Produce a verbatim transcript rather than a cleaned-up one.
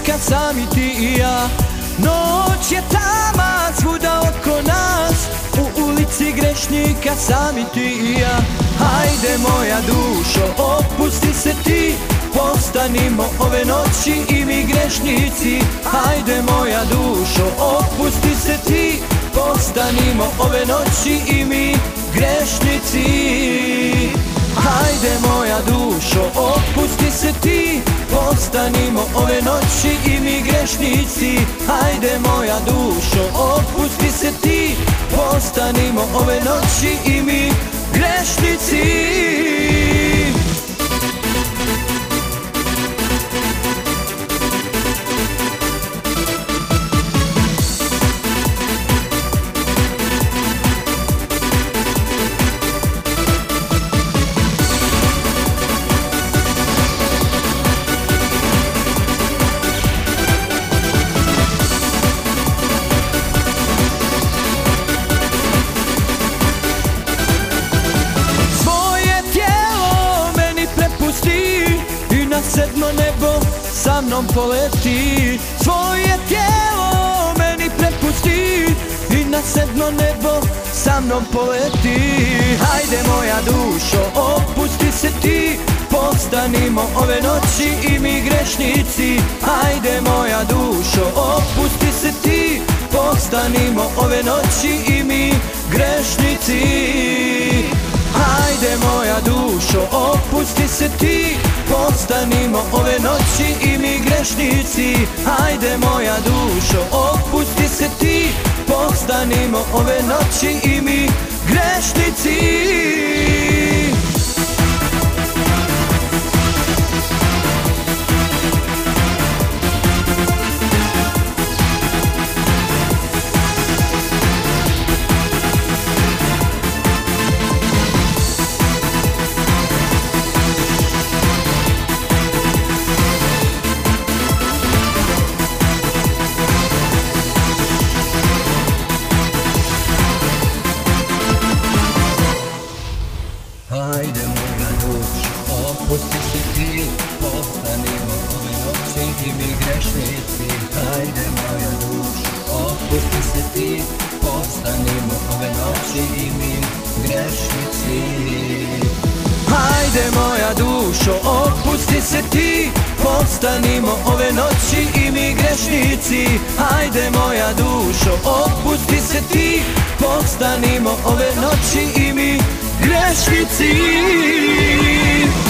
grešnika sami ti i ja. Noć je tama svuda oko nas, u ulici grešnika sami ti i ja. Hajde moja dušo, opusti se ti, postanimo ove noći i mi grešnici. Hajde moja dušo, opusti se ti, postanimo ove noći i mi grešnici. Hajde moja dušo, opusti se ti, postanimo ove noći i mi grešnici. Hajde moja dušo, opusti se ti, postanimo ove noći i mi grešnici. Sedmo nebo sa mnom poleti, svoje tijelo meni prepusti i na sedmo nebo sa mnom poleti. Hajde moja dušo, opusti se ti, postanimo ove noći i mi grešnici. Hajde moja dušo, opusti se ti, postanimo ove noći i mi grešnici. Hajde moja dušo, opusti se ti, postanimo ove noći i mi grešnici. Hajde moja dušo, opusti se ti, postanimo ove noći i mi grešnici. Hajde moja dušo, opusti se ti, postanimo ove noći i mi grešnici. Hajde moja dušo, opusti se ti, postanimo ove noći i mi grešnici. Hajde moja dušo, opusti se ti, postanimo ove noći i mi grešnici. Hajde moja dušo, opusti se ti, postanimo ove noći i mi grešnici.